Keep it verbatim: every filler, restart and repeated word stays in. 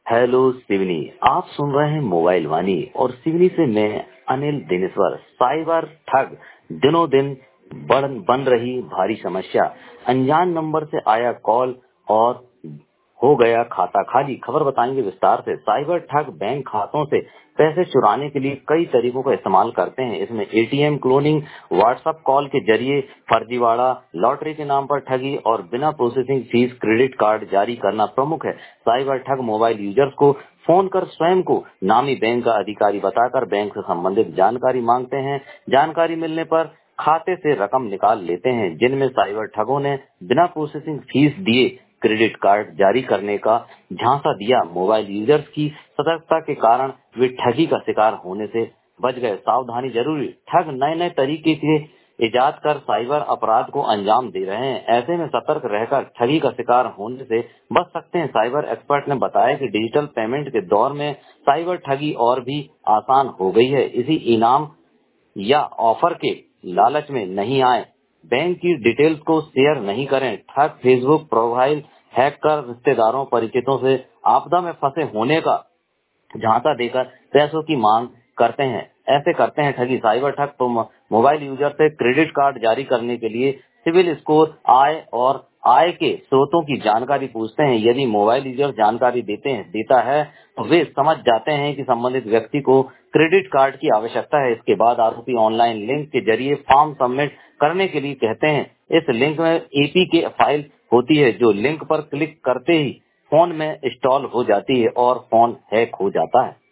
Hello Seoni. आप सुन रहे हैं मोबाइल वाणी और सिवनी से मैं अनिल दिनेश्वर। साइबर ठग दिनों दिन बढ़ बन रही भारी समस्या। अनजान नंबर से आया कॉल और हो गया खाता खाली। खबर बताएंगे विस्तार से। साइबर ठग बैंक खातों से पैसे चुराने के लिए कई तरीकों का इस्तेमाल करते हैं। इसमें एटीएम क्लोनिंग, व्हाट्सएप कॉल के जरिए फर्जीवाड़ा, लॉटरी के नाम पर ठगी और बिना प्रोसेसिंग फीस क्रेडिट कार्ड जारी करना प्रमुख है। साइबर ठग मोबाइल यूजर्स को फोन कर स्वयं को नामी बैंक का अधिकारी बताकर बैंक से संबंधित जानकारी मांगते हैं। जानकारी मिलने पर खाते से रकम निकाल लेते हैं, जिनमें साइबर ठगों ने बिना प्रोसेसिंग फीस दिए क्रेडिट कार्ड जारी करने का झांसा दिया। मोबाइल यूजर्स की सतर्कता के कारण वे ठगी का शिकार होने से बच गए। सावधानी जरूरी। ठग नए नए तरीके के इजाद कर साइबर अपराध को अंजाम दे रहे हैं। ऐसे में सतर्क रहकर ठगी का शिकार होने से बच सकते हैं। साइबर एक्सपर्ट ने बताया कि डिजिटल पेमेंट के दौर में साइबर ठगी और भी आसान हो गई है। इसी इनाम या ऑफर के लालच में नहीं आए। बैंक की डिटेल्स को शेयर नहीं करें। ठग फेसबुक प्रोफाइल हैक कर रिश्तेदारों परिचितों से आपदा में फंसे होने का झांसा देकर पैसों की मांग करते हैं। ऐसे करते हैं ठगी। साइबर ठग तो मोबाइल यूजर से क्रेडिट कार्ड जारी करने के लिए सिविल स्कोर, आय और आय के स्रोतों की जानकारी पूछते हैं। यदि मोबाइल यूजर जानकारी देते हैं देता है तो वे समझ जाते हैं कि संबंधित व्यक्ति को क्रेडिट कार्ड की आवश्यकता है। इसके बाद आरोपी ऑनलाइन लिंक के जरिए फॉर्म सबमिट करने के लिए कहते हैं। इस लिंक में एपीके फाइल होती है, जो लिंक पर क्लिक करते ही फोन में इंस्टॉल हो जाती है और फोन हैक हो जाता है।